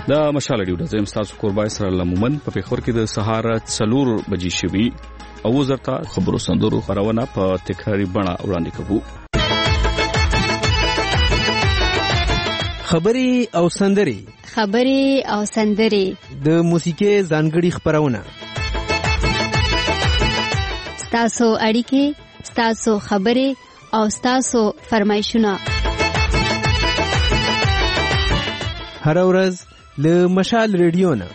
دا مشال ډیو د زم تاسو قربای سره لمومن په پیښور کې د سهار 4 بجې شوي او وزارت خبرو سندرو خبرونه په تکراری بڼه وړاندې کوو. خبري او سندري د موسیقي ځانګړي خبرونه، ستاسو اړیکې، ستاسو خبرې او ستاسو فرمایشونه هر ورځ له مشال ریډیو نه.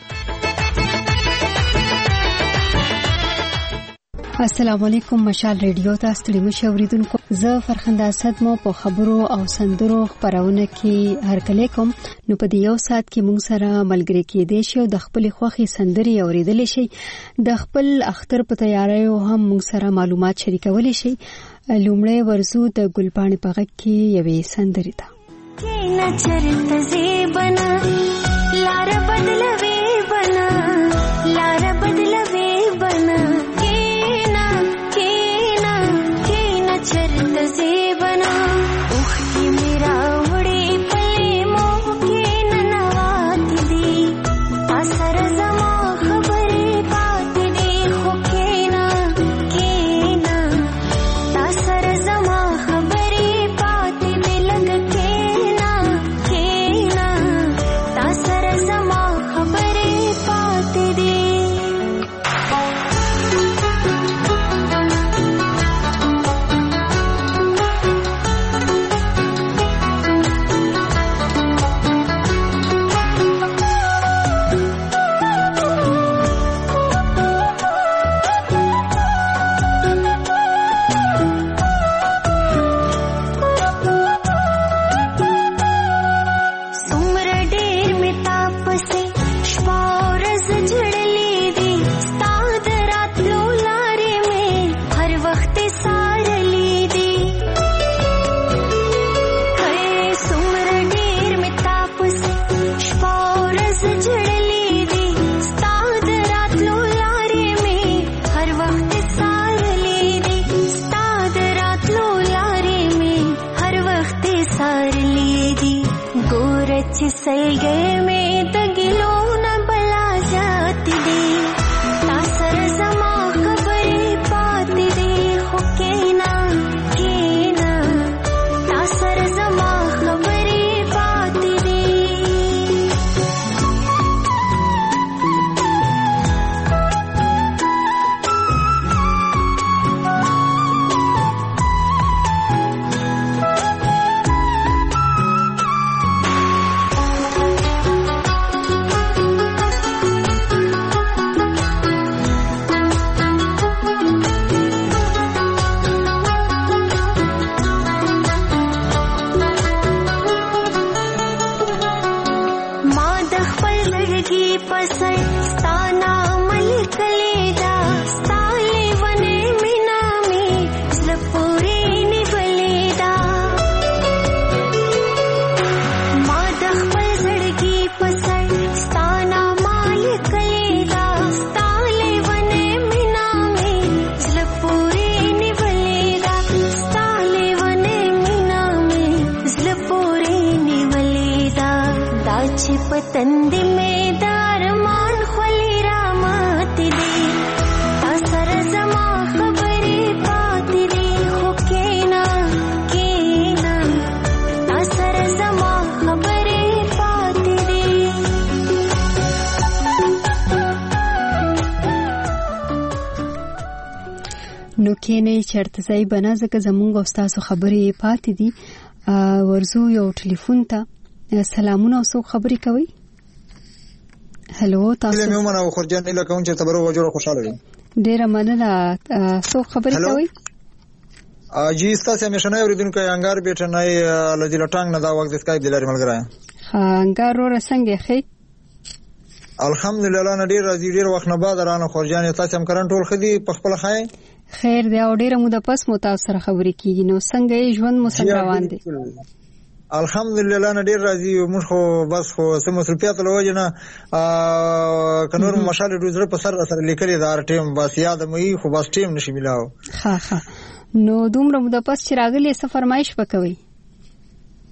السلام علیکم. مشال ریډیو ته ستړي مشه اوریدونکو، زه فرخنده اسد مو په خبرو او سندرو خبرونه کې هرکلی کوم. نو په دې یو ساعت کې موږ سره ملګری کېدې شي او د خپل خوخي سندري اوریدلې شي، د خپل اختر په تیاریو هم موږ سره معلومات شریکولې شي. لومړی ورزو د ګلپاڼې په غږ کې یوې سندري ته کینا چرت زیبنا لار بدلوي بنا لار بدلوي بنا کینا کینا کینا چرت زیبنا اوخ کی میرا وړي پلي مو کینا نوات دي اثر زما خبرې پات دي خو کینا کینا اثر زما خبرې پات دي لګ کینا کینا اثر زما خبرې پات دي. څومره ډېر مې تا پسې شپه ورځ جړلې دي، ستا د راتلو لارې مې هر وخت څارلې دي. څومره ډېر مې تا پسې شپه ورځ جړلې دي، ستا د راتلو لارې مې هر وخت څارلې دي، ستا د راتلو لارې مې هر وخت څارلې دي. ګوره چې سلګۍ مې د ګیلو نه بلا زیاتې دي، تا سره زما خبرې پاتې دي خو کینا کینا تا سره زما خبرې پاتې دي. ما د خپل زړګي په سر ستا نام لیکلی دا، ستا لیونې مینا مې زړه پورې نیولې ده. ما د خپل زړګي په سر ستا نام لیکلی دا، ستا لیونې مینا مې زړه پورې نیولې ده، ستا لیونې مینا مې زړه پورې نیولې ده. دا چې پتندې مې د ارمان خولې را ماتې دي، تا سره زما خبرې پاتې دي خو کینا کینا تا سره زما خبرې پاتې دي. نو کینې چرته ځای بنا ځکه زمونږ او ستاسو خبرې پاتې دي. ورزو یو ټلیفون ته. سلامونه، اوسو خبرې کوي. هلو تاسو مې ومنه او خورجان اله کوم چې تبرو وجوړه خوشاله وي. ډیره مننه. سو خبرې کوي. جی ستاسو همیشنه اوریدونکو انګار بیٹنای لدی لټانګ نه دا وخت د اسکایپ د لارې ملګری انګار ور څنګه خې؟ الحمدلله نه ډیر راځي، ډیر وخت نه بعد رانه خورجان تاسو هم کرن ټول خدي په خپل خای خیر دی او ډیره مو د پس مو تاسو سره خبرې کیږي. نو څنګه ژوند مو څنګه روان دی؟ الحمدلله نه ډیر راځي، موږ خو بس خو سم مصروفیات لوجه نه کنور مشال روزره په سر سره لیکلي دار ټیم بس یاد مې خو بس ټیم نشي ملاو. ها نو دومره مو د پس چې راغلی څه فرمایش وکوي؟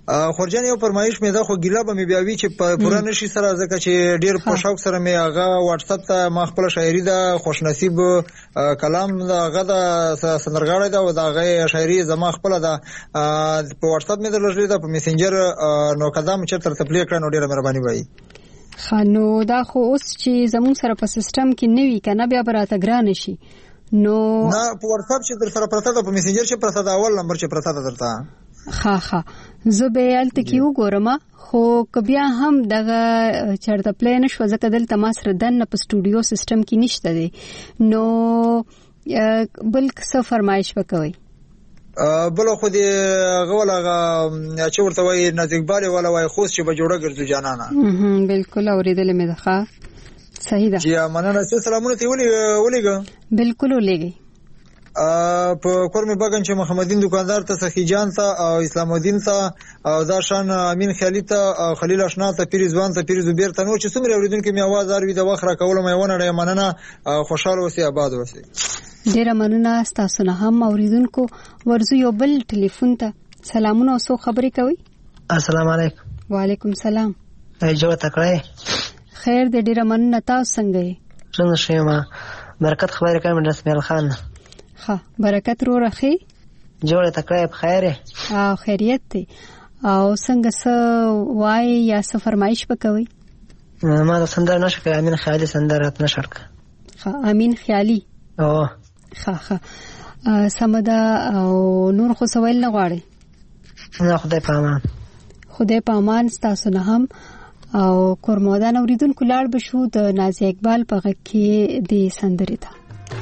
خورجان یو فرمایش مې دا خو ګیله به مې بیا وی چې په پوره نشي سره ځکه چې ډیر په شوق سره مې هغه واتس اپ ته ما خپل شاعري دا خوشنصیب کلام دا هغه د سندرغاړی دا او دا هغه شاعري زما خپل دا په واتس اپ مې درلږلې دا په میسنجر نو قدم چرته تپلی کړه نو ډیره مهرباني وایي. خانو دا خو اوس چې زموږ سره په سیستم کې نوي کنه بیا براته ګران شي نو نه په واتس اپ چې در سره پرته ده په میسنجر چې پرته ده اول نمبر چې پرته ده درته ها زه به الته کې وګورم خو کبیا هم دغه چرته پلان شو ځکه دلته ما سره دنه په سټوډیو سیستم کې نشته دی نو بل څه فرمایش وکوي بل خو دې غوړه چې ورته وای نازکباله ولا وای خوښ چې به جوړه ګرځو جانانا بالکل اوریدل مې ده صحیح ده چې مننه سلامونه تی ولېګا بالکل ولېګي په کورمه بغن چې محمدین دکاندار ته سخی جان ته او اسلام الدین ته او دا شان امین خیالی ته خلیل اشنا ته پیرزوان ته پیرزوبیر ته نو چې څومره اوریدونکو می आवाज اروي د وخت را کول مې ونه مننه خوشاله اوسې آباد اوسې. ډیره مننه تاسو نه هم اوریدونکو ورزو یو بل ټلیفون ته سلامونه او سو خبرې کوي. السلام علیکم. وعلیکم السلام. جوړ تکړه خیر دې ډیره مننه تاسو څنګه یې؟ څنګه شېما برکت خبرې کوم رسمیل خان. ها برکت رو رخي جوړه تکړه په خیره او خیریت دی او څنګه څه وای یا څه فرمایش وکوي؟ ما د سندر نشک امین خیالي سندر رات نشک. ها امین خیالي او ها سمدا او نور خو سوال نه غواړي. نه خدای په امان. خدای په امان تاسو نه هم او کورمودان اوریدونکو لاړ بشو د نازي اقبال په غږ کې د سندرې ته.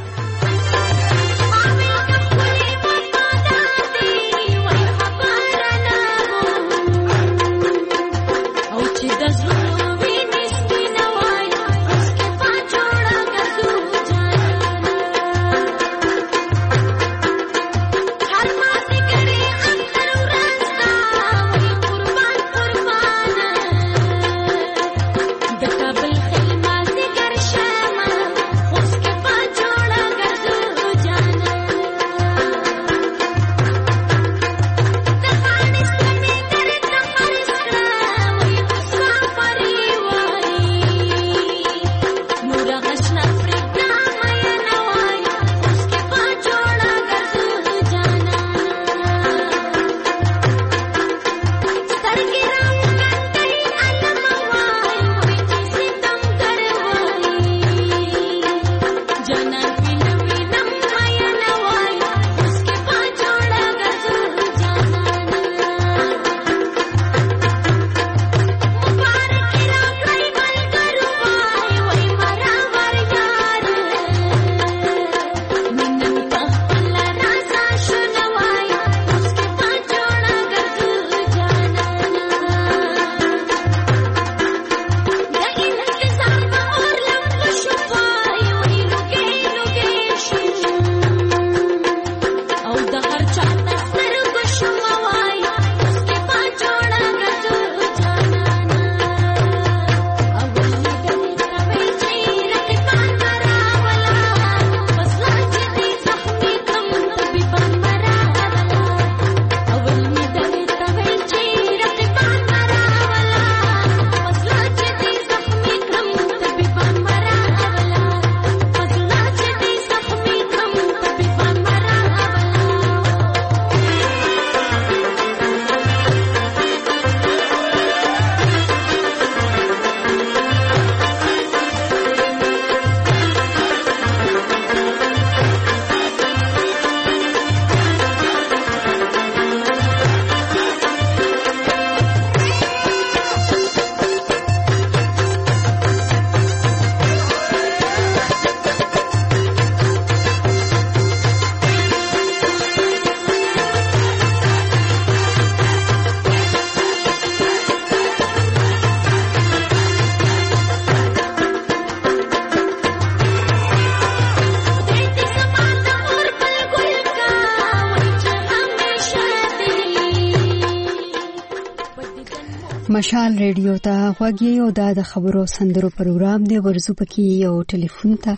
مشال ریډیو ته غوږی او د خبرو سندرو پروګرام دی ورزو پکې یو ټلیفون ته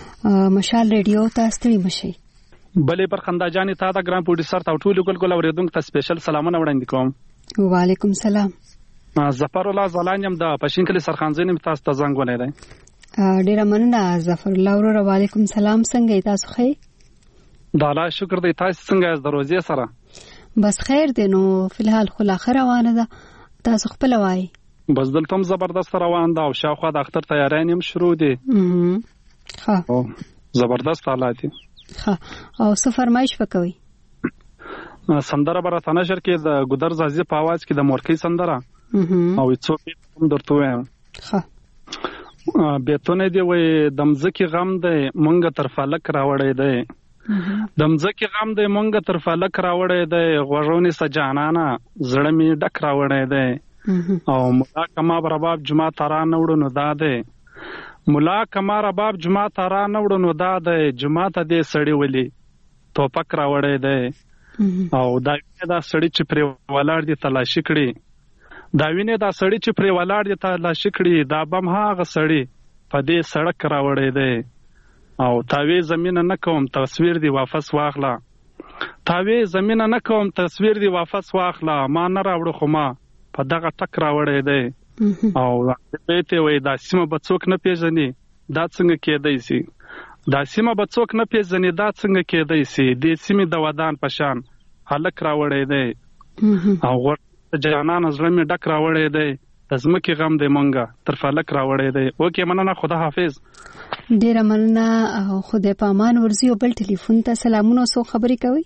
مشال ریډیو ته ستړي مشي. بلې پر خندا جان ته دا ګرام پروډوسر ته ټول ګل اوریدونکو ته سپیشل سلامونه وړاندې کوم. وعلیکم سلام. ظفر الله زلان یم د پښین کلی سرخانزین تاسو ته زنګ ولې دی. ډیر مننه ظفر الله ورو. وعلیکم سلام. څنګه تاسو ښه؟ د الله شکر دی. تاسو څنګه یاست د روزي سره؟ بس خیر دی. نو فلحال خو اخر روانه ده. تاسو خپل وایي؟ بس دلته هم زبردست روان ده او شاوخوا د اختر تیاری هم شروع دي. ها زبردست حالات دي. ها او څه فرمایش وکوي؟ سندره برته نشر کې د ګودر زازي په आवाज کې د مورکی سندره او څو هم درته وایم. ها بیتونه دی وای د مزکی غم دی مونږ تر فلک راوړې دی. د مزکی غم دی مونږ تر فلک راوړې دی. غوړونی سجانانا زړه می ډک راوړې دی. او مولا کما رباب جمعه تران وړو نو دا دی. مولا کما رباب جمعه تران وړو نو دا دی. جمعه ته دې سړی ولي توپک راوړې دی. او دا سړی چې پر ولاړ دي تلاشي کړي. دا وینه دا سړی چې پر ولاړ دي تلاشي کړي. دا بم هغه سړی په دې سړک راوړې دی. او تاوی زمينه نه کوم تصویر دی واپس واخلا. تاوی زمينه نه کوم تصویر دی واپس واخلا. ما نه راوړو خو ما په دغه ټک راوړې دی. او دې ته وای دا سیمه بڅوک نه پیژني دا څنګه کېدای شي. دا سیمه بڅوک نه پیژني دا څنګه کېدای شي. دې سیمه د ودان پشان هلک راوړې دی. او ور جانان زړه می ډک راوړې دی. زمکه غم دی مونږه تر فلک راوړې دی. اوکې مننه. خدا حافظ. ډیره مننه. خدای په امان ورزي. او بل ټلیفون ته سلامونه. سو خبرې کوي؟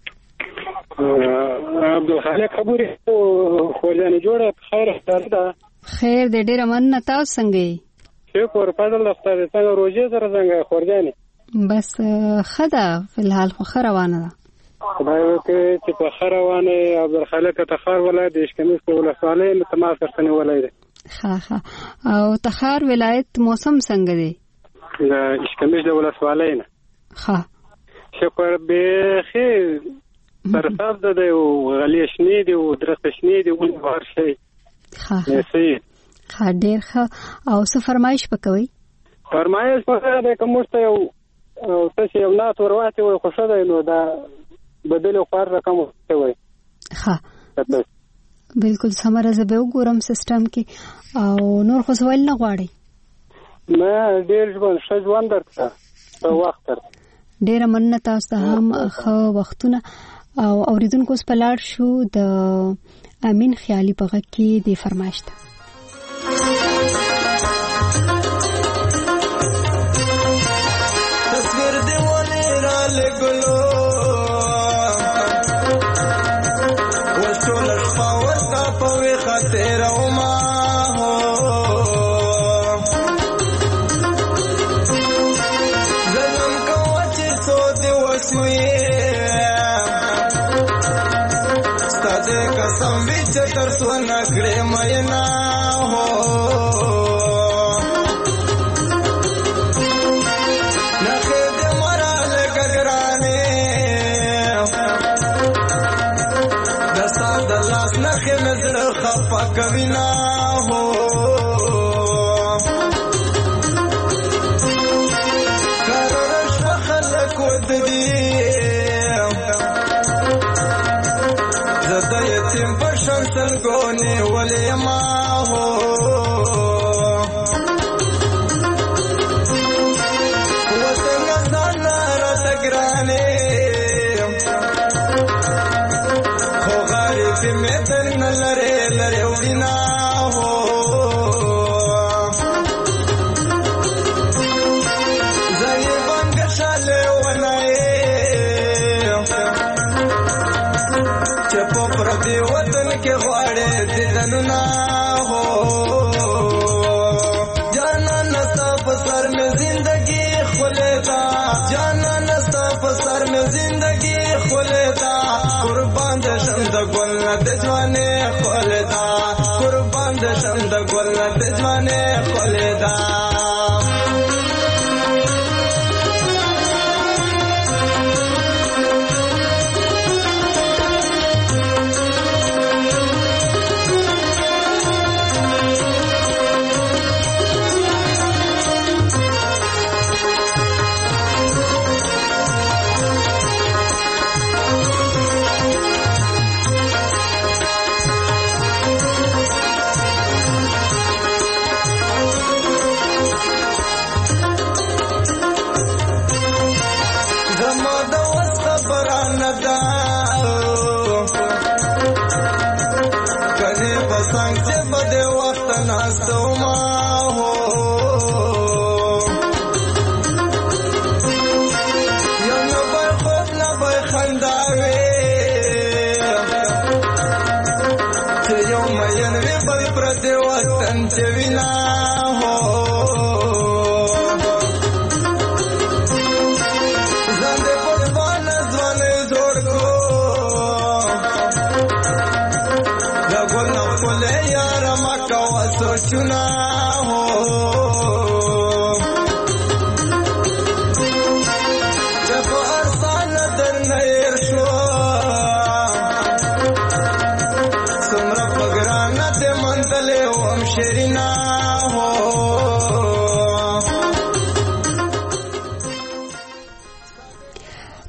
عبدالخالق خبرې خوځانه جوړه خیر ده. خیر دې. ډیره مننه. تاسو څنګه یې؟ شکر فضل دفتر څنګه روزي سره څنګه خورجاني؟ بس خدا فلحال خو روانه ده. خدای وکړي چې په روانه عبدالخالق تخار ولایت د اشکمیش په ولسوالۍ له تماس سره ولایت. ها او تخار ولایت موسم څنګه دی؟ د اشکمیش د ولسوالۍ نه. ها شکر به خیر طرف ده او غلی شنی دی او درخت شنی دی او بهر شي. ها ډیر ښه. او څه فرمایش وکوي؟ فرمایش وکړه د کومسته یو تاسو یو نات ورواته وي خوشاله دی نو دا بدل خور رقم وي. ها بالکل سمره زه به وګورم سیستم کې. او نور خو سوال نه غواړي؟ ما ډیر ژوند درته په وخت ډیر مننه. تاسو ته هم ښه وختونه. او اوریدونکو سپلاړ شو د امین خیالي په غږ کې د فرمایش ته. تصویر دی ولې را لګلو وشول شپه ورته په وی خاطر او ما هو زلم کوه چې څو دی وسوي ستاسو قسم وی چې تر څو نه کړې مې نه هو نخې مزړه خفا کوي نه هو قرار شو خلک وددي زده یتیم په شان سلګونې ولې ما هو وطن ځان راته ګرانې میتن لره لره وینا هو زای بنګ شاله ونای چپ پر دی وطن کې غواړې ددن نه هو جانا نستا په سر میں زندگی خلدا جانا نستا په سر میں زندگی خلدا قربان د شند ګل د ځوانه خلدا قربان د شند ګل د ځوانه خلدا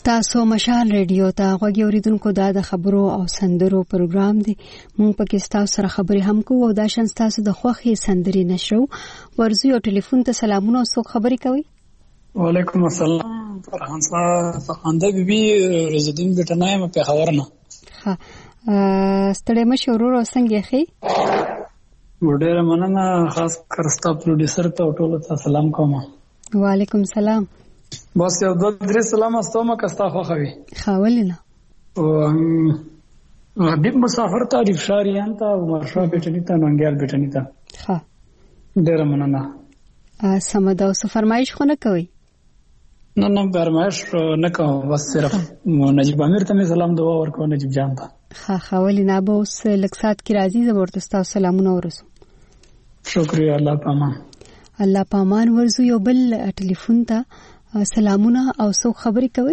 تاسو مشال ریډیو ته غوږی اوریدونکو د خبرو او سندرو پروګرام دی. مونږ پکې تاسو سره خبرې هم کوو او دا شان تاسو د خوخي سندري نشرو ورزو یو ټلیفون ته سلامونه او څوک خبرې کوي. وعلیکم السلام فرخنده بیبي رزدین بټنای م په خبرنه. ها ستړي مشورور او څنګه خي ډېر مننه خاص کرستا پروډوسر ته ټول ته سلام کوم. وعلیکم السلام. بس یو دوه درې سلام استومه کستا خوخوي خاولنه او حبیب مسافر ته ریفشاریان ته مرشا بټنی ته ننګیال بټنی ته. ها ډېر مننه. سمدا او فرمایش خو نه کوي؟ نه فرمایش نه کوم، بس صرف نجیب امیر ته سلام دعا ورکو نجیب جان ته. ها خاولنه به اوس لکسات کی راځي زبردست سلامونه ورسو. شکریہ الله پامان. الله پامان ورزو یو بل ټلیفون ته سلامونه او څوک خبرې کوي؟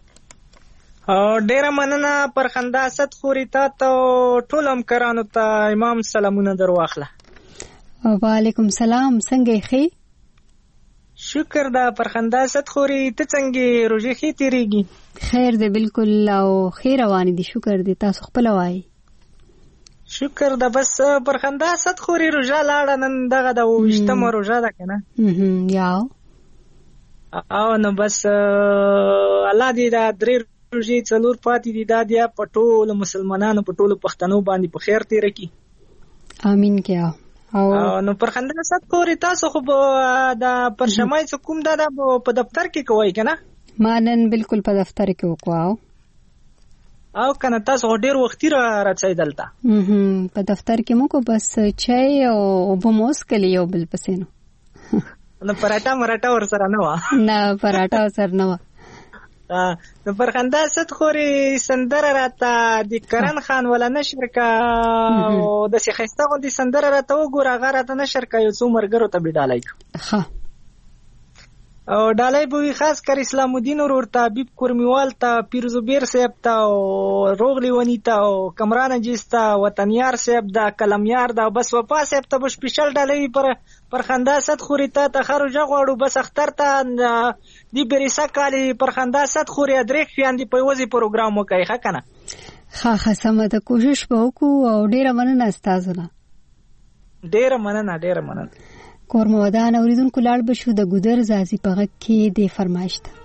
ډیره مننه پرخنده اسد خوري ته ټول همکارانو ته امام سلامونه در واخله. وعلیکم السلام. څنګه خې؟ شکر دا پرخنده اسد خوري ته څنګه روزي خې تیریږي؟ خیر دی بالکل او خیر روان دي. شکر دی. تاسو خپل وایي؟ شکر دا بس پرخنده اسد خوري روزه لاړه نن دغه د 28مه روزه ده کنه. یاو او نو بس الله دې دا درې روزي څلور پاتې دي دا د پټول مسلمانانو پټول پښتنو باندې په خیر تیر کی. امين کیا. او نو پرخنده اسد خوري تاسو خو دا پرشمای کوم دا په دفتر کې کوي کنه؟ ما نن بالکل په دفتر کې وکواو او کنه تاسو ډیر وختي راځي دلته. په دفتر کې مو کو بس چای او بموس کلی یو بل پسینو. نو پراټا مراټا ور سره نه و؟ نه پراټا سره نه و. نو پرخنده اسد خوري سندره راته د کرن خان ولا نشر کا او د شیخسته غوندي سندره راته وګوره هغه راته نشر کا یو څو مرګرو ته بډالای. ها او ډالای بوي خاص کر اسلام الدین ورور ته حبیب کرمیوال ته پیر زبیر صاحب ته او روغلی ونی ته او کمران جستا وطنیار صاحب دا کلمیار دا بس وپا صاحب ته بش سپیشل ډالای پرخنده اسد خوري ته خرج غواړو بس اختر ته دی بریسا کالی پرخنده اسد خوري ادریک پیاندې په وځي پروګرام وکای ښه کنه. ها سمه ده کوشش به وکړو او ډیره مننه تاسو نه. ډیره مننه. کورمودان اوریدونکو لاړ بشو د ګودر زازي په غږ کې د فرمایش ته.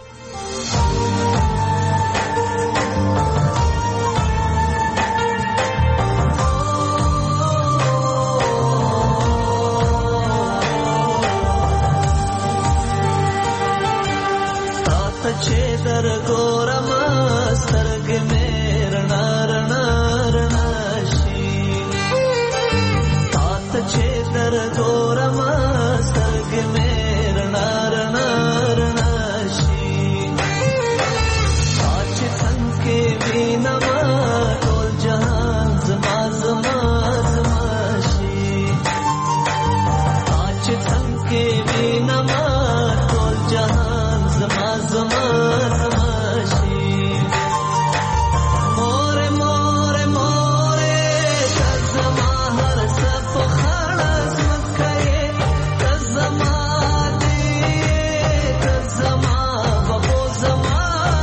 چې در ګورم سترګې مې رڼا شي تاته چې در ګورم سترګې مې رڼا شي چې څنګه وینم ټول جهان زما شي چې څنګه وینم ټول جهان زما شي. مور کزما هر سپ خړز مکه کزما دې کزما بابو زما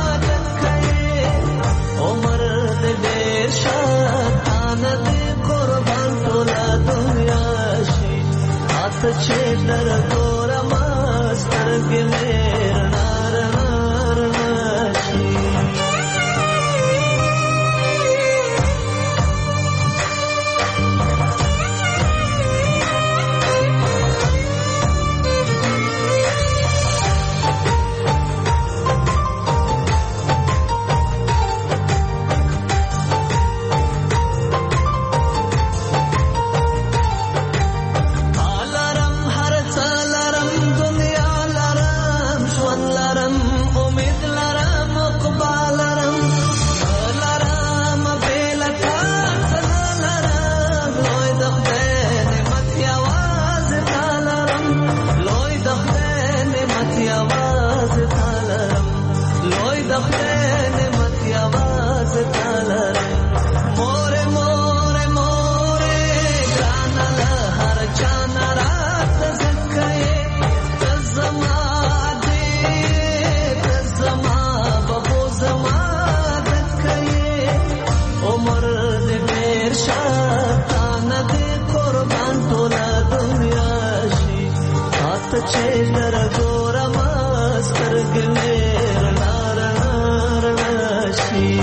دکه عمر دې شاتان دې قربان ټول دنیا شي. اته چې در ګورم سترګې مې چې در ګورم سترګې مې رڼا رڼا شي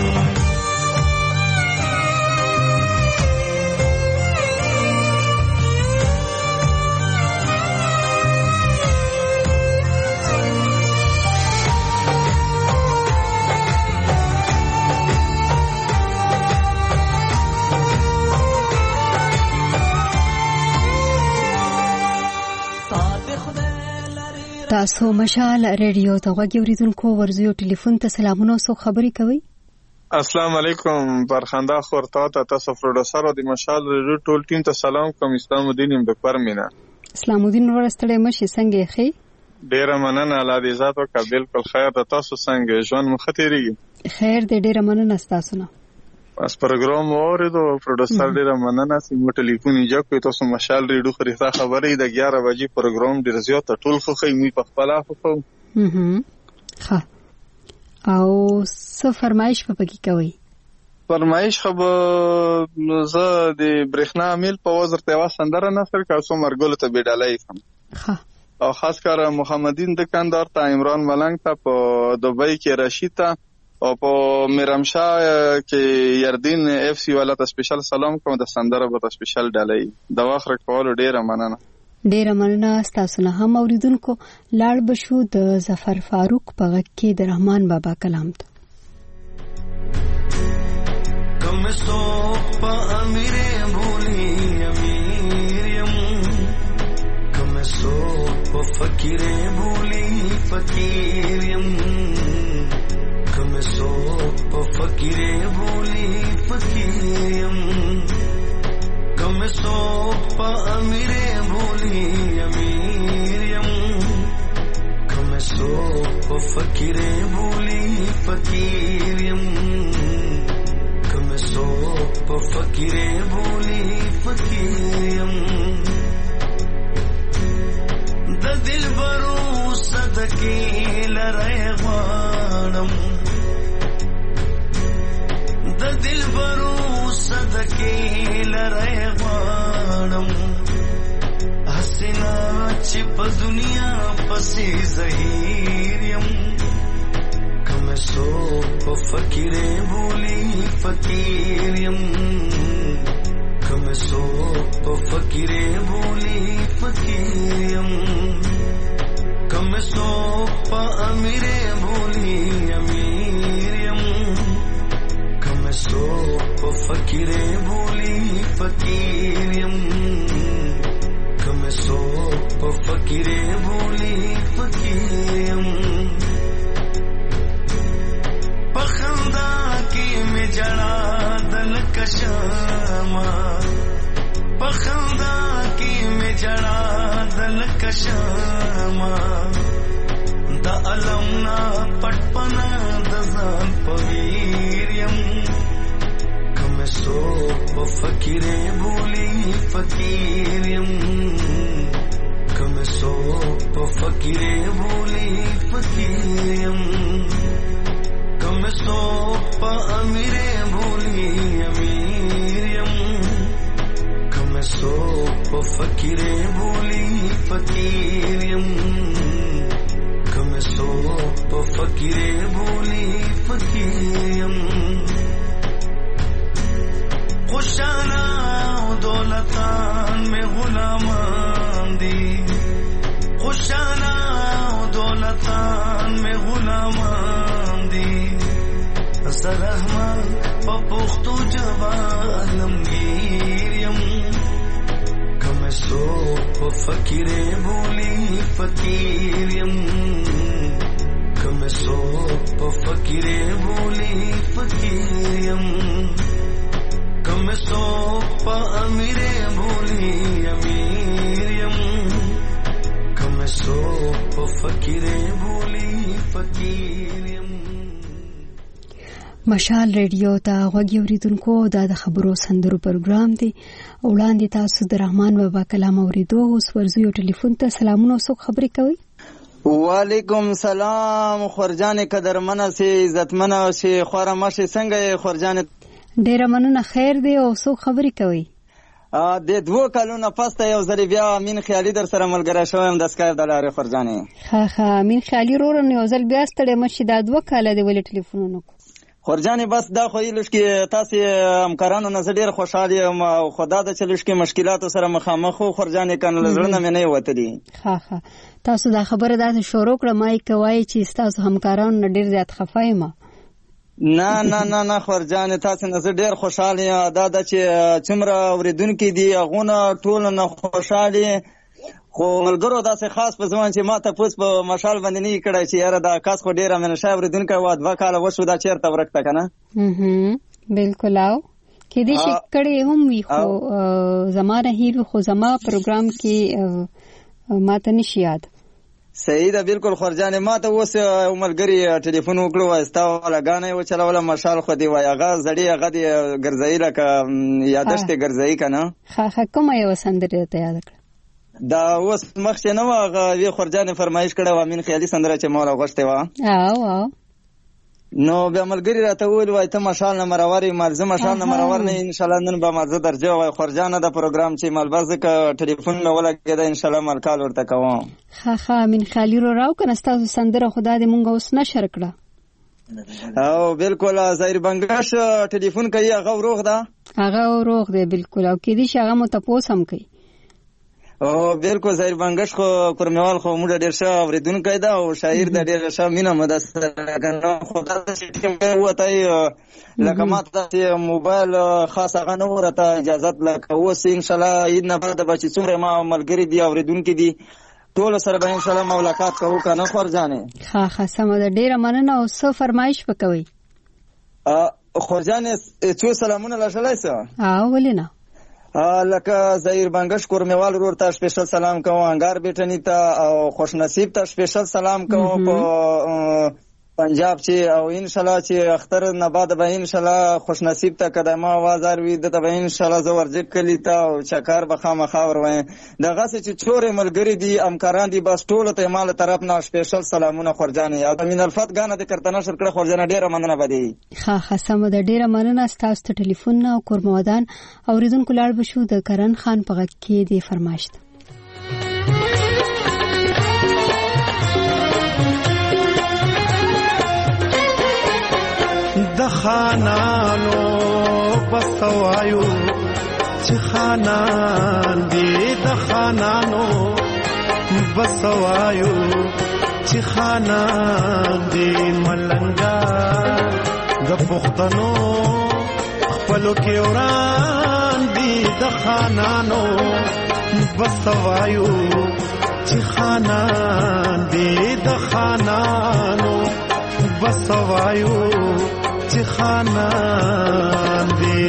تاسو مشال ریډیو ته غوږی اوریدونکو ورزیو ټلیفون ته سلامونه او خبرې کوي. السلام علیکم برخنده خورتا ته تاسو پروډوسر او د مشال ریډیو ټول ټیم ته سلام کوم. اسلام الدین ام د پرمینا. اسلام الدین ورستړی مشي څنګه خې؟ ډیر مننه الله دې ذات او بالکل خیر د تاسو څنګه ژوند مختيري؟ خیر دې ډیر مننه تاسو نه. اس پروګرام اوریدو پروډوسر ډیر مننه چې مو ټلیفون یې جوړ تاسو مشال ریډیو خریدا خبرې د 11 بجې پروګرام ډیر زیات ټول خو خې په خپل خو ها او څه فرمایش په پکی کوي؟ فرمایش خو زه د برېښنا میل په وزر ته وسندره نفر کاسو مرګول ته بیډالای کوم. ها او خاص کر محمدین دکاندار ته عمران ملنګ ته په دبئی کې رشید ته او په میرمشاه کې یردین اف سی والا ته سپیشل سلام کوم. د سندره به سپیشل ډالۍ د واخر کول ډیره مننه. ډیره مننه تاسو نه هم اوریدونکو. لاړ بشو د ظفر فاروق په غږ کې د رحمان بابا کلام ته. کم سو په امیر بولی امیریم کم سو په فقیر بولی فقیریم کم سو په فقیر بولی فقیریم کم سو په امیر بولی امیریم کم سو په فقیر بولی فقیریم کم سو په فقیر بولی فقیریم د دلبرو صدقې لره غواړم د دلبرو صدقې لره غواړم حسنا چې په دنیا پسې زهیر یم کم سو په فقیر بولی فقیر یم کم سو په فقیر بولی فقیر یم کم سو په امیر بولی امیر یم کم سو په فقیر بولی فقیر یم کم سو په فقیر بولی فقیر یم پخندا کې می جړا دل کشما پخندا کې می جړا دل کشما د علمنا پټپنا د ځان پویریم کم سو په فقیر بولی فقیریم کم سو په فقیر بولی فقیریم کم سو په امیر بولی امیریم کم سو په فقیر بولی فقیریم کم سو په فقیر بولی فقیریم خوشانا دولتان میں غلامان دی خوشانا دولتان میں غلامان دی زرحمان پا پختو جوالمگیریم کم سو پا فقیر بولی فقیریم کم سو پا فقیر بولی فقیریم کم سو پا امیر بولی امیریم کم سو پا فقیر بولی فقیریم. مشال ریډیو ته غوږی اوریدونکو دا د خبرو سندرو پروګرام دی. وړاندې تاسو د رحمان بابا کلام اوریدو. اوس ورزیو ټلیفون ته سلامونه او خبرې کوي. وعلیکم سلام خورجان قدرمنه سي عزتمنه سي خورمشه څنګه خورجان؟ ډیره مننه خیر دی او څو خبرې کوي. د 2 کلونو پس ته یو ځل بیا امین خیالي در سره ملګری شوم د اسکایپ د لارې خورجانې. ها امین خیالي ورور نو یو ځل بیا ستړی مشي دا 2 کاله دی ولې ټلیفون نکو خورجانې. بس دا خو یې لږ تاسې همکارانو نه زه ډېر خوشحال یم او خدا د چې لږ مشکلاتو سره مخامخ وو خورجانې، کنه له زړه نه مې نه وتلي. ها تاسو دا خبره داسې شروع کړه ما یې کوای چې ستاسو همکارانو نه ډېر زیات خفه یم. نه خورجانې تاسې نه زه ډېر خوشحال یم. دا ده چې څومره اورېدونکي دي هغونه ټول نه خوشحال خو ملګرو داسې خاص په ځوان چې ما تپوس په مشال باندې نه کړی چې یاره دا کس خو ډېره منشه اورېدونکی و 2 کاله وشو دا چېرته ورک ته که نه. بلکل او کېدای شي کړی هم وي خو زما نه هیر وي خو زما پروګرام کې ما ته نشي یاد. صحیح ده بلکل خورجانې. ما ته اوس یو ملګري ټلیفون وکړو وایي ستا والا ګاڼه یې وچلوله مشال خو دې وایي هغه زړې هغه دې ګرځوي لکه یادښت یې ګرځوي که نه. کومه یوه سندرې ته یاده کړه دا اوس مخکې نه وه هغه وی خورجانې فرمایش کړی وه امین خیالي سندره چې ما راغوښتې وه نو بیا ملګري راته وویل وایي ته مشال نه مرور یې مال زه مشال نه مرور نه انشاءالله نن به مازه درجه وایي خورجانه د پروګرام چې مال بس ځکه ټلیفون مې ولګېده انشاءالله مال کال ورته کوم. امین خیالي راو که نه ستاسو سندره خدا دې مونږ اوس نشر کړه. او بلکل ظاهر بنګش ټلیفون کوي هغه روغ ده هغه روغ دی بلکل او کېدای شي هغه مو تپوس هم کوي. بلکل ظاهر بنګش خو کورمیوال خو موږ ډېر ښه اورېدونکی ده او شاعر ده ډېر ښه مینه مو ده سره کنه خو داسې ټیم وتی لکه ما ته داسې موبایل خاص هغه نه و راته اجازت لکه اوس انشاءالله عید نه بعد به چې څومره ما ملګري دي اورېدونکي دي ټولو سره به انشاءالله ملاقات کوو که نه خورجانې. سمه ده ډېره مننه او څه فرمایش به کوئ خورجانې څو سلامونه لښلی څه ولې نه لکه ظاهر بنګش کورمیوال ورور ته سپیشل سلام کوم انګار بیٹنی ته او خوش نصیب ته سپیشل سلام کوم په پنجاب چې او انشاءالله چې اختر نه بعد به انشاءالله خوش نصیب ته قدمه आवाज اروي د به انشاءالله زه ورجک کلی ته او چکر به خامخا وروي دغه چې چورې ملګری دي امکاران دي بس ټول ته مال طرف نه سپیشل سلامونه خورجانې او من الفت غانه د کرتنه شر کړه خورجانه ډیره مننه بده سم د ډیره مننه تاسو ته ټلیفون نه او کورمودان اوریدونکو لاړ بشو د کرن خان په غږ کې دی فرمایش د خانانو بسوایو چې خانان دی د خانانو بسوایو چې خانان دی ملنګا د پښتنو خپلو کې وران دی د خانانو بسوایو چې خانان دی د خانانو بسوایو چې خانان دی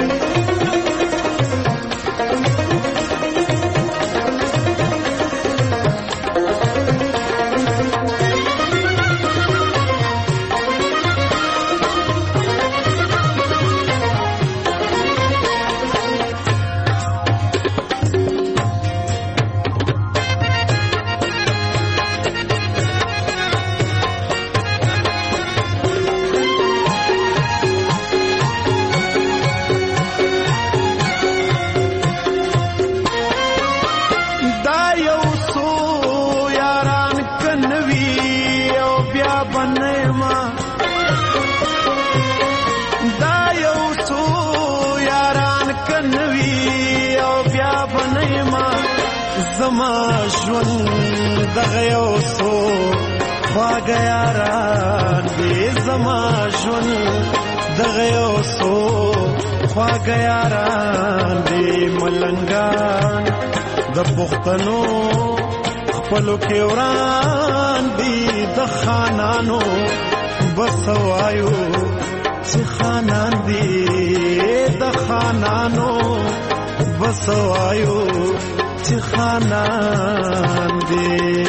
زما ژوند دغه یو څو خواږه یاران دي زما ژوند دغه یو څو خواږه یاران دي ملنګان د پښتنو خپلو کې وران دي د خانانو بسوایو چې خانان دي د خانانو بسوایو چې خانان دی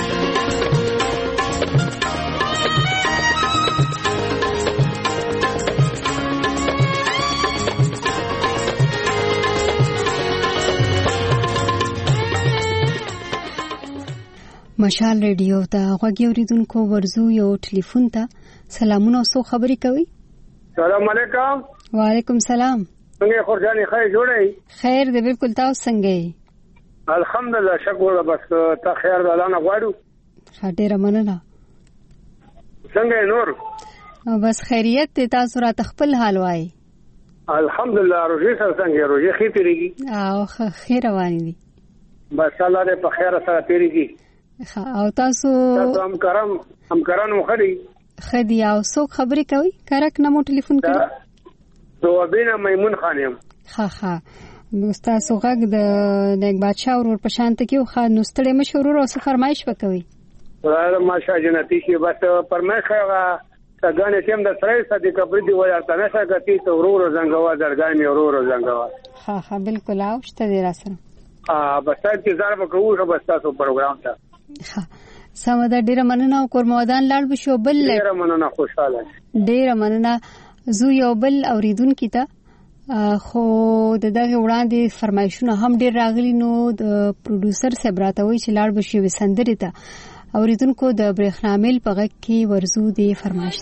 مشال ریډیو ته غوږی اوریدونکو ورزو یو ټلیفون ته سلامونه او خبرې کوي. سلام علیکم. وعلیکم سلام. څنګه خورجانې خیر جوړې؟ خیر دې بالکل. تاسو څنګه یې؟ الحمدلله شکر. بس تا خیر د الله نه غواړو. ډېره مننه. څنګه نور؟ بس خیریت دې. تاسو را خپل حال وایي؟ الحمدلله. روزي سره څنګه؟ روزي خې تیریږي؟ او خیر روان دي. بس الله دې په خیر سره تیریږي. او تاسو همکاران مخدي خدي او څوک خبرې کوي؟ کرک نه مو ټلیفون کړی؟ دوابینا میمون خانم. ها تاسو غږ د نیک بادشاه ورور په شان ته کې خو نو ستړي مشورور او فرمایش وکوي. ماشا جنتی شي بس فرمایش هغه څنګه تیم د سره صدیق پر دی وای تاسو څنګه کوي ته ورور زنګوا درګانی ورور زنګوا. ها بالکل او شته دې را سره. بس انتظار وکړو بس تاسو پروګرام ته. سمه ده. ډیره مننه. او کورمودان لاړ بشو بل. ډیره مننه. خوشاله. ډیره مننه. زو یو بل اوریدونکو ته خو دغه وړاندې فرمایشونه هم ډیر راغلي نو د پروډوسر صبراتوي چې لاړ بشي وسندري ته اوریدونکو د برېښنامل په غږ کې ورزو دي فرمایش.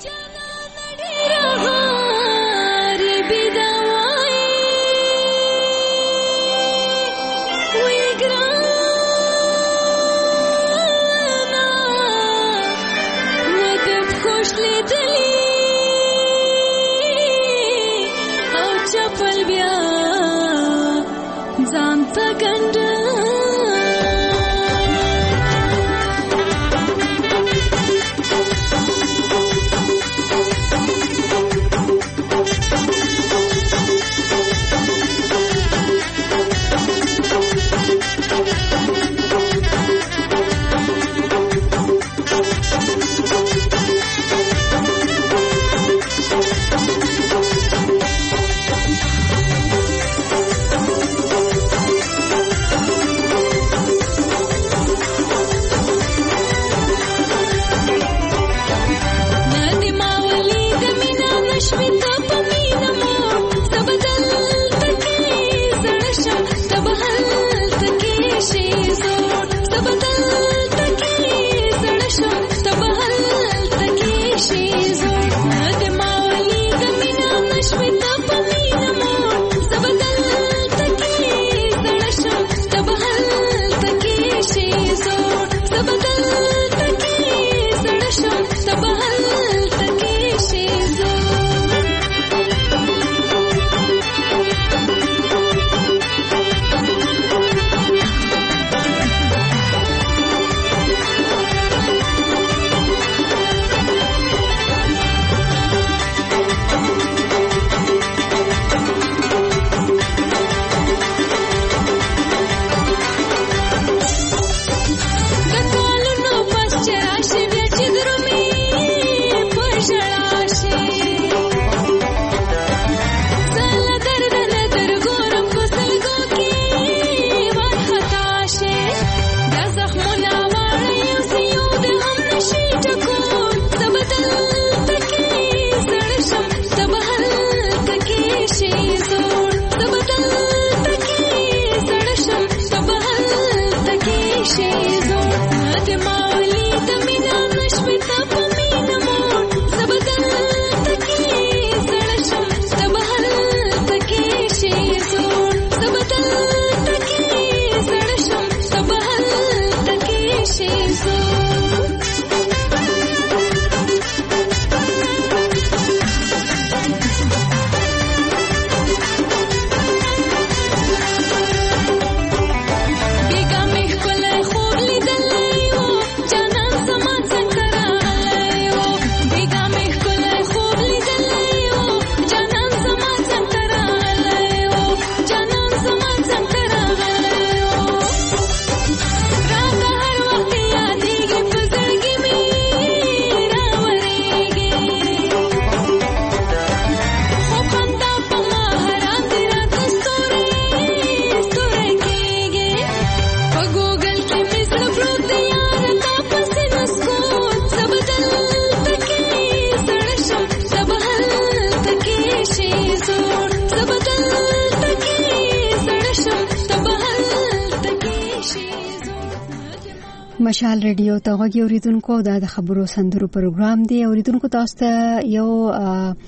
مشال ریډیو ته غوږی اوریدونکو دا د خبرو سندرو پروګرام دی. اوریدونکو تاسو ته یو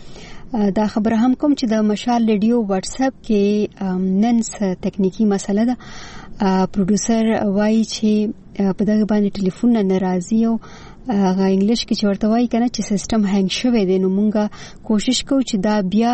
دا خبره هم کوم چې د مشال ریډیو واتس اپ کې نن تکنیکی مسله ده. پروډوسر وایي چې په دغه باندې ټلیفون نه ناراضي او هغه انګلیش کې چې ورته وایي کنه چې سیستم هنګ شوی دی، نو مونږه کوشش کوو چې دا بیا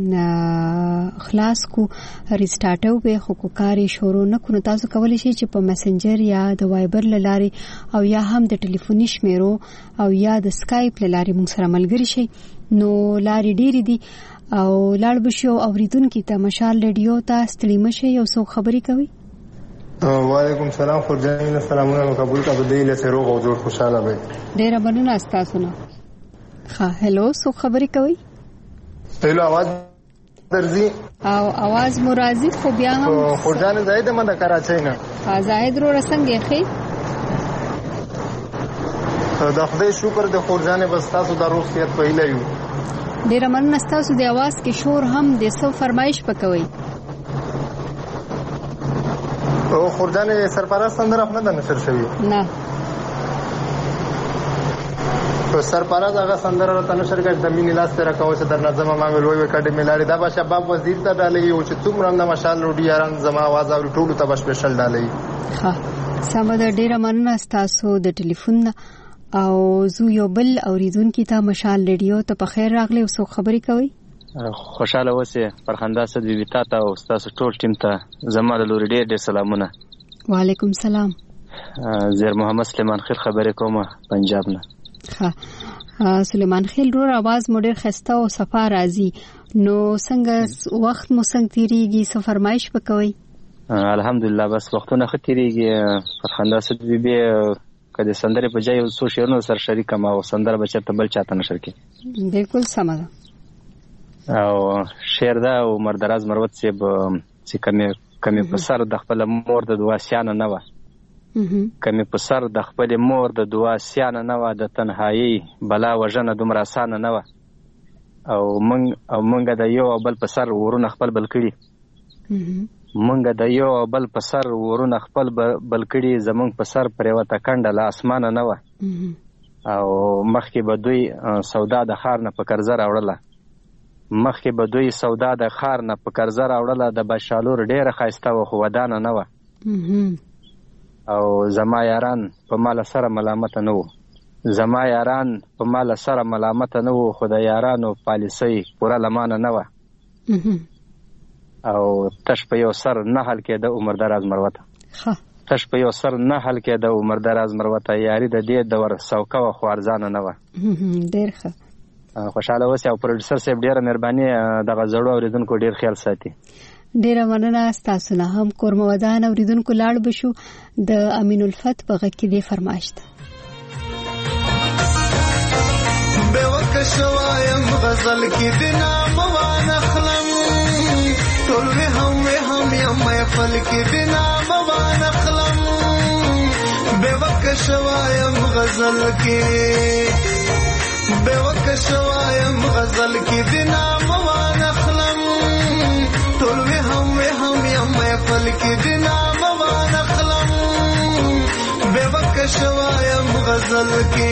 خلاص کو ریسټارټ به خو کاری شروع نه کړو. تاسو کولی شئ چې په میسنجر یا د وایبر لاري او یا هم د ټلیفوني شمیرو او یا د سکایپ لاري مونږ سره ملګری شئ. نو لاري ډېری دي او لاړ بشو اوریدونکو ته مشال ریډیو ته ستړي مشه یو څو خبري کوي. وعلیکم سلام خورجانین سلامونه قبول کا بدیله ته روغ او جوړ خوشاله وي. ډیر مننه تاسو نه. ها هلو څو خبري کوي؟ هلو आवाज درځي او आवाज مرازي خو بیا هم خورجان زاید من د کراچۍ نه. زاید رو رسنګ خې دا خدای شکر د خورجان بس تاسو د روغتیا په هیله یو. ډیر مننه تاسو د आवाज کې شور هم د څو فرمایش پکوي. او خورجان سرپرست اندر خپل نه نشر شوی نه تو سرپرست هغه سندره را تنشر کړ د مینې لاس تر کاوه چې در نظم ما ویلوي وکړې ملاري دا به شباب وزیر ته ډالې او چې څومره د مشال روډي یاران زما आवाज او ټولو ته سپیشل ډالې. ها سمه ډیره مننه تاسو د ټلیفون او زو یو بل اوریدونکو ته مشال ریډیو ته په خیر راغلی او څو خبري کوي. خوشاله اوسئ فرخنده صد بي بي تا او تاسو ټول ټیم ته زما د لوري ډېر سلامونه. وعلیکم سلام. زیر محمد سلیمان خیل خبرې کومه پنجاب نه. ها سلیمان خیل رو आवाज مو ډېر خسته او صفا راځي. نو څنګه وخت مو څنګه تیریږي څه فرمایش وکوي؟ الحمدلله بس وختونه ښه تیریږي. فرخنده صد بي بي کله سندره په ځای څو شعرونه سره شریکه ما او سندره بچته بل چاته نشر کی. بالکل سم ده. او شعر دا او مردراز مروت صاحب چې کمی په سر د خپل مور د دعا سیانه نه و. کمی په سر د خپل مور د دعا سیانه نه و، د تنهایی بلا وژنه دومره اسانه نه و. او مونږ د یو او بل په سر ورونه خپل بل کړي. مونږ د یو او بل په سر ورونه خپل بل کړي، زمونږ په سر پریوته کنده له اسمانه نه و. او مخکې به دوی سودا د خار نه په قرضه راوړله. مخکې به دوی سودا د خار نه په قرضه راوړله. د بشالور ډیره ښایسته و خو ودانه نه وه. او زما یاران په مال سره ملامت نه وو. زما یاران په مال سره ملامت نه وو، خو د یارانو پالیسۍ پوره لمانه نه وه. او تش په یو سر نه حل کېده عمر دراز مروته. تش په یو سر نه حل کېده عمر دراز مروته. یاري د دې دور سوکه و خو ارزانه نه وه. ډېر ښه. خوشاله اوسئ او پروډوسر صاحب ډیره مهرباني دغه زړو اوریدونکو ډیر خیال ساتي. ډیره مننه تاسو نه هم کورم ودان اوریدونکو لاړ بشو د امین الفت په غږ کې دی فرمایش ده. به وک شوایم غزل کې دنا موان خلم ټول هم یم محفل کې دنا موان خلم به وک شوایم غزل کې بیوک شوایم غزل کی دینا موان اخلم ټول هم یم محفل کی دینا موان اخلم بیوک شوایم غزل کی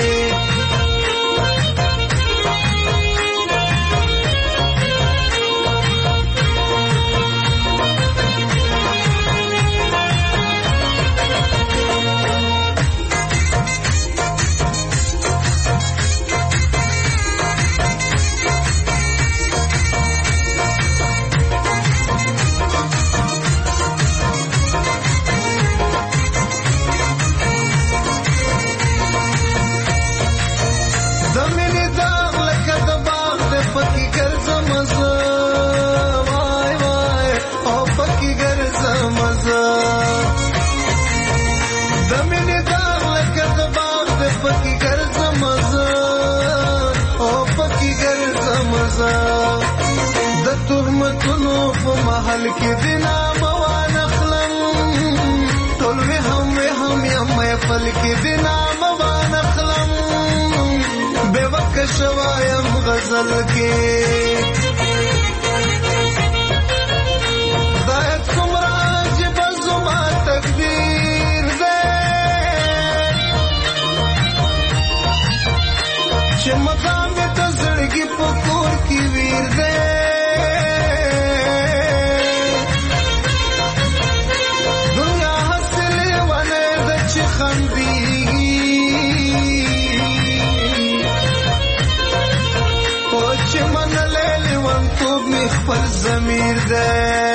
محل کی دینا موان اخلم ټول هم یم محفل کی دینا موان اخلم بے وک شوایم غزل کی خدای څومره چې بزما تقدیر دے چې مقام ته زړګي په کور کې ضمیر دی دنیا حاصل ونه د چې خندېږي او چې منلی لیونتوب مې خپل ضمیر دی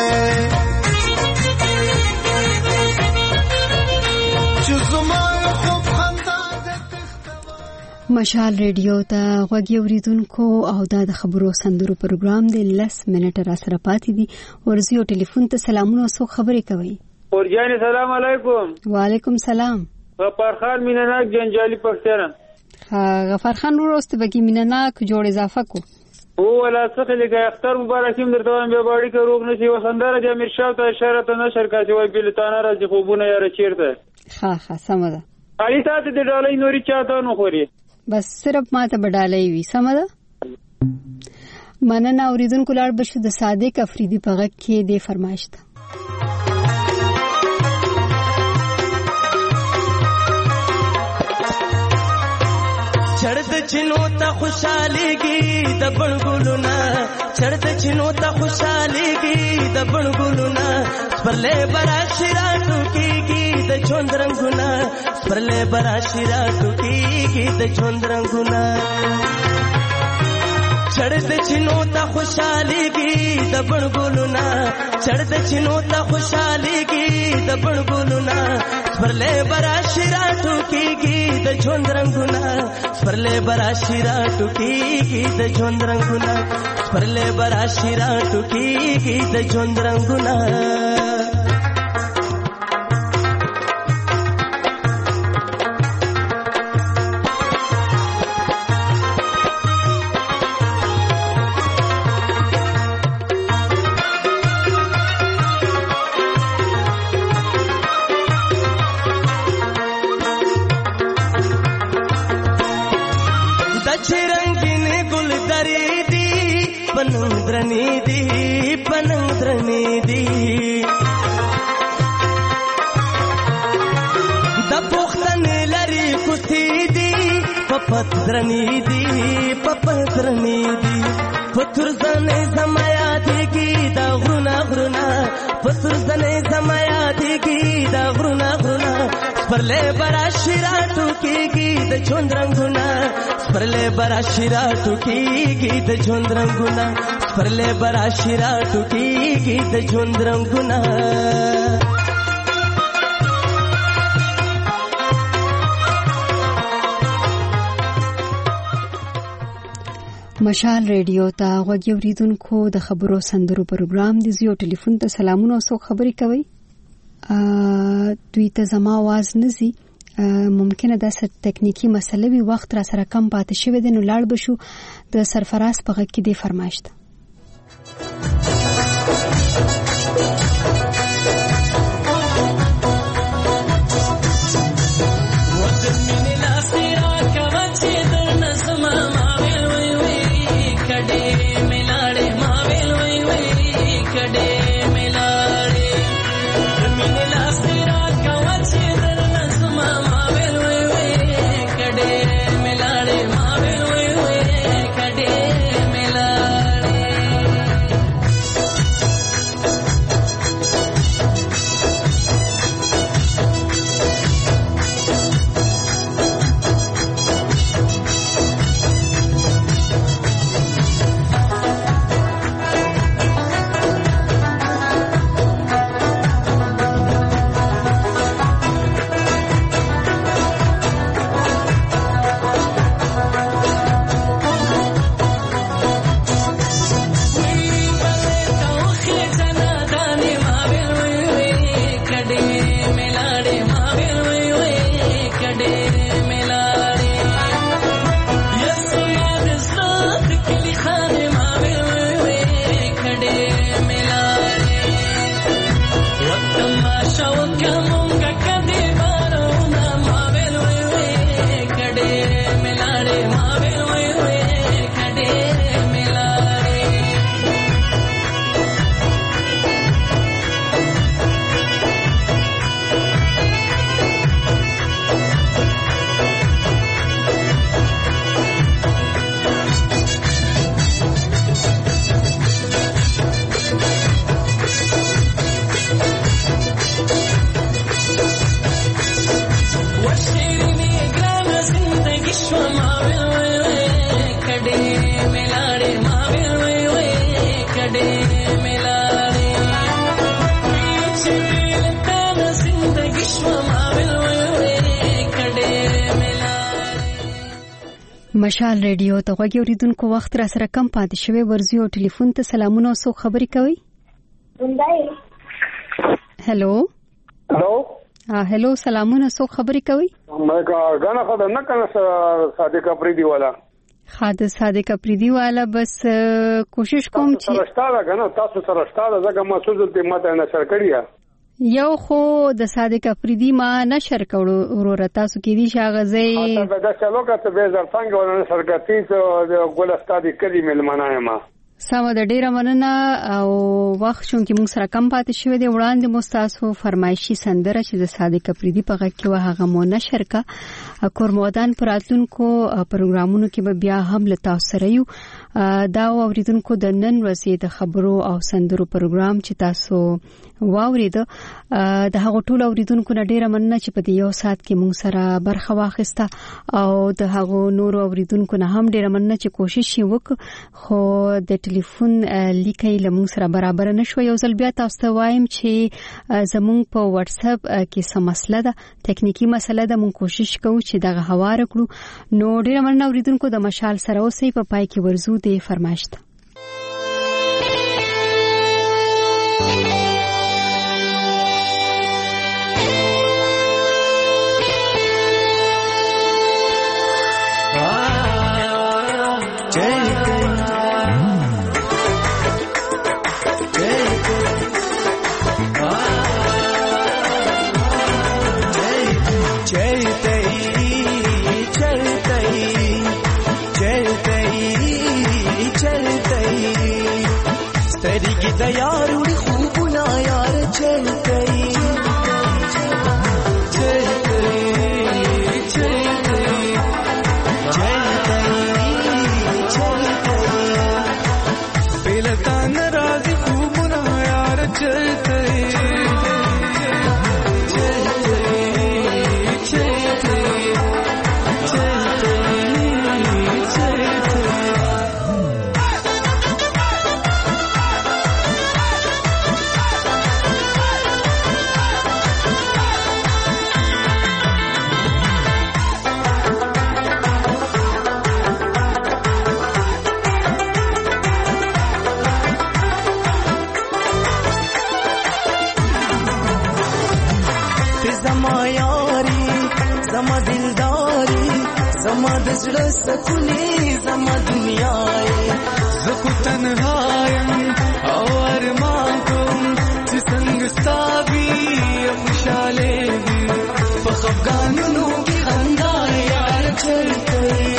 مشال ریډیو ته غوږ اوریدونکو او دا د خبرو سندرو پروګرام دی 10 منټه را سره پاتې دي ورزي او ټلیفون ته سلامونه او خبرې کوي اورجان سلام علیکم وعلیکم سلام غفار خان مینناک جنجالي پښتنه غفار خان وروسته بګی مینناک جوړ اضافه کو او ولا څخه لګي اختر مبارکیم درته وایم به باړي کې روغ نشي وسندره د امیر شاه ته اشاره ته نشر کاږي وای بلتانه راځي خوبونه یاره چیرته ها سم ده علي تاسو د ډالۍ نوري چاته نه خوري بس صرف ماته بدالای وي سم ده مننه اوریدونکو لار بشو د صادق افریدي په غږ کې د فرمایش ته چړد چینو ته خوشاليږي د بڼګلونه چړد چینو ته خوشاليږي د بڼګلونه پرله برا شیراتو کیږي د ژوند رنگونه پرله برا شیراتو کیږي د ژوند رنگونه چړد چینو ته خوشاليږي د بڼګلونه چړد چینو ته خوشاليږي د بڼګلونه پرله برا شیراتو کیږي د ژوند رنگونه پرله برا شیراتو کیږي د ژوند رنگونه پرله برا شیراتو کیږي د ژوند رنگونه پنندرنی دی د پختن لري کوتی دی پپترنی دی پتر زنه زمایا دیږي دا غرونا غرونا پتر زنه زمایا دیږي دا غرونا غرونا پرله برا شیراتو کیږي د ژوند رنگونه پرله برا شیراتو کیږي د ژوند رنگونه پرله برا شیراتو کیږي د ژوند رنگونه مشال ریډیو ته غوږ اوریدونکو د خبرو سندرو پروګرام دی زیو ټلیفون ته سلامونه او خبرې کوي دوی ته زما आवाज نزي ممکنه دا څه ټکنیکی مسله وي وخت را سره کم پاتې شوی دی نو لاړ بشو د سرفراز په غږ کې دی فرمایش ده मिलाड़े मावे वई वई कड़े मिलाड़े पीछे लगता न जिंदगी शो मावे वई वई कड़े مشال ریډیو ته غوږی اوریدونکو وخت را سره کم پاتې شوی ورزي او ټلیفون ته سلامونه او سو خبري کوي هلو هلو سلامونه سو خبري کوي مګه غانا خو نه کنه صادق افریدي والا خاطر صادق افریدي والا بس کوشش کوم چې سرشتاله کنه تاسو سرشتاله زګه مسعود ته ماته نشر کړیا یو خو د صادق افریدي ما نشر کړو ورور تاسو کې دي شاغزي دا چلو کا ته به ځرڅنګ ولنه سرګتی ته ګول استادي کلی ملمنه ما سم د ډیره مننه او وخت چون کې موږ سره کم پاتې شوی دی وړاندې مستاسو فرمایشي سندره چې د صادق افریدي په غږ کې و هغه مو نشر کا کورمودان پراتونکو پروګرامونو کې به بیا هم لتا سره یو دا اوریدونکو د نن ورځې د خبرو او سندرو پروګرام چې تاسو واورید د هغه ټول اوریدونکو نه ډیره مننه چې په دې یو سات کې موږ سره برخه واخیسته او د هغه نور اوریدونکو نه هم ډیره مننه چې کوشش وکړ خو د ټلیفون لیکي لمون سره برابر نشو یو ځل بیا تاسو ته وایم چې زمون په واتس اپ کې سم مسله ده ټکنیکی مسله ده مون کوشش کوو چې دغه هوار کړو نو ډیره مننه اوریدونکو د مشال سره اوسې په پای کې ورزو د فرمایشت यारुड़ी खूब ना यार चल गई चल गई चल गई चल गई बेलता नाराज़ी खूब ना यार चल गई चल गई चल गई चल गई زړه سکونی زما دنیا زکو تنهایم او ارمان کوم چې څنګه ستابي خوشاله وي په خفګانونو کې خندا یار چل کوي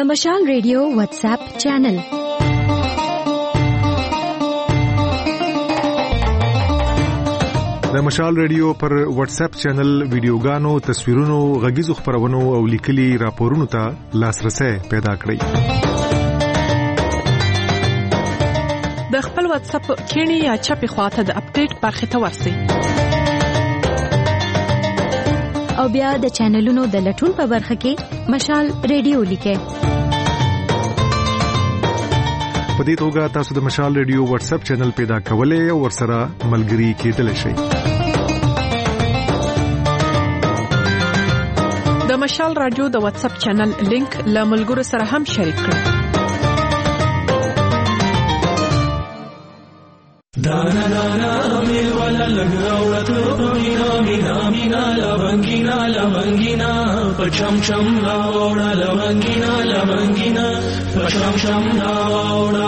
د مشال ریډیو واتس اپ چینل. د مشال ریډیو پر واتس اپ چینل ویډیوګانو، تصویرونو، غږیزو خبرونو او لیکلي راپورونو ته لاسرسي پیدا کړئ. د خپل واتس اپ کینی یا چپی خواته د اپډیټ برخه ته ورسئ. او بیا د چینلونو د لټون په برخه کې مشال ریډیو لیکئ. په دې توګه تاسو د مشال ریډیو واتس اپ چینل پیدا کولای او ورسره ملګري کېدلی شئ. د مشال رادیو د واتس اپ چینل لینک له ملګرو سره هم شریک کړئ. دانا دانا مل ولا لګاوړه ته مینا مینا مینا لونګینا لونګینا پچم چم راوړه لونګینا لونګینا پچم چم راوړه.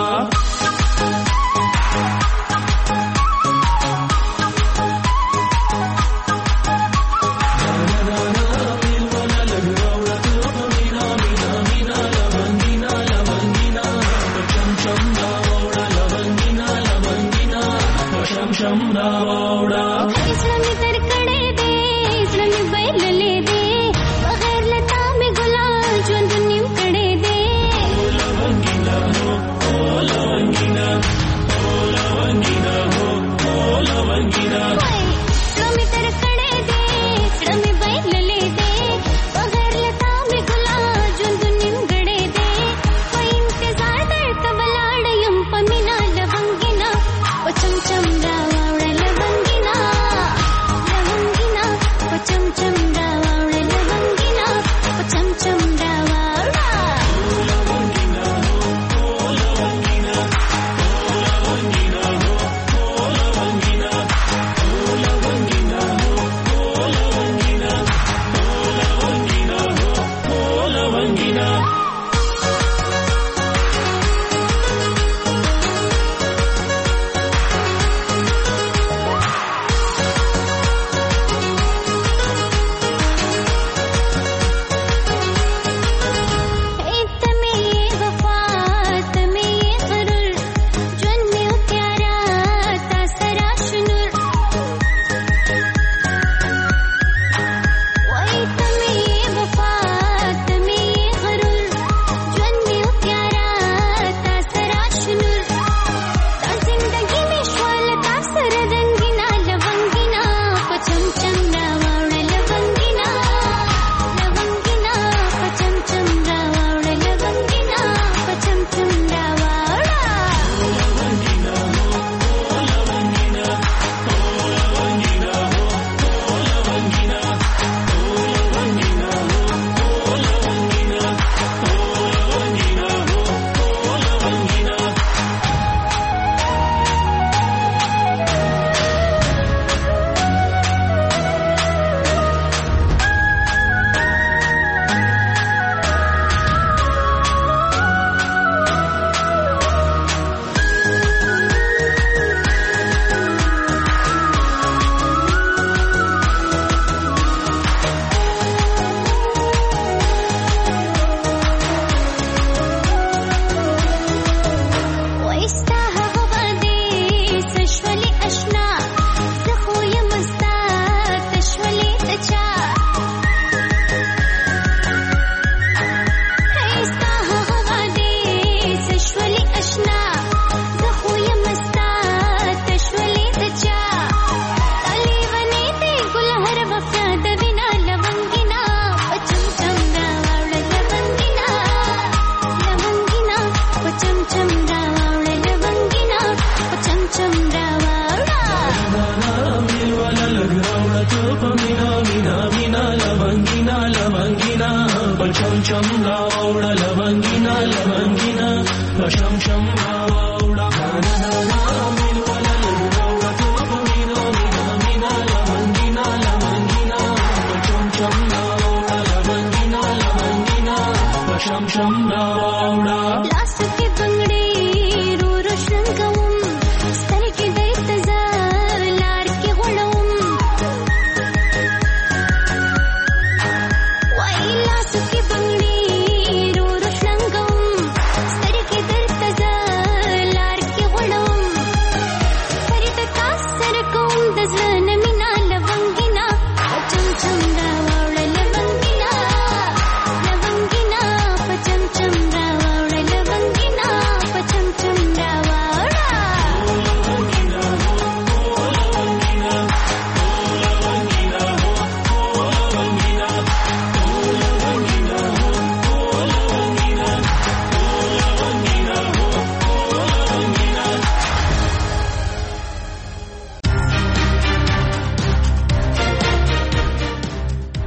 Rang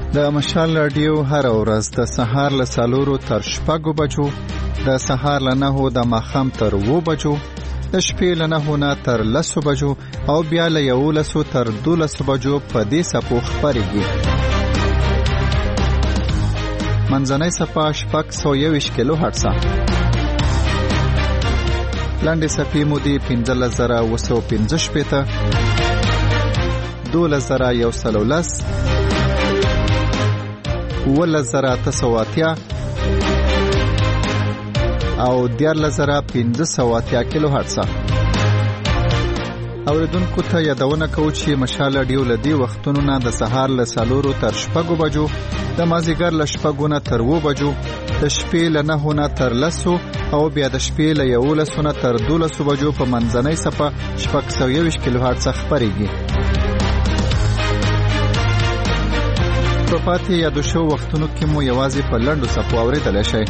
د مشال رادیو هر ورځ د سهار له 4 تر 6 بجو، د سهار له 9 د ماښام تر 2 بجو، د شپې له 9 نه تر 10 بجو او بیا له 11 تر 12 بجو په دې سپو خبرېږي. منځنۍ صفه 621 کیلو هرتز. لاندې صفې مودې 15915 12110 11980 او 14580 کیلو هرتز. اوریدونکو ته یادونه کوم چې مشال رادیو لدی وختونو نه د سهار له 4 تر 6 بجو، د مازیګر له 6 نه تر 2 بجو، د شپې له 9 نه تر 10 او بیا د شپې له 11 نه تر 12 بجو په منځنۍ صفه 621 کیلو هرتز خبرېږي. په پاتې یادو شو وختونو کې مو یوازې په لنډو صفو اورېدلی شئ.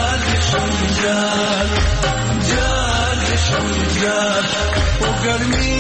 गर्मी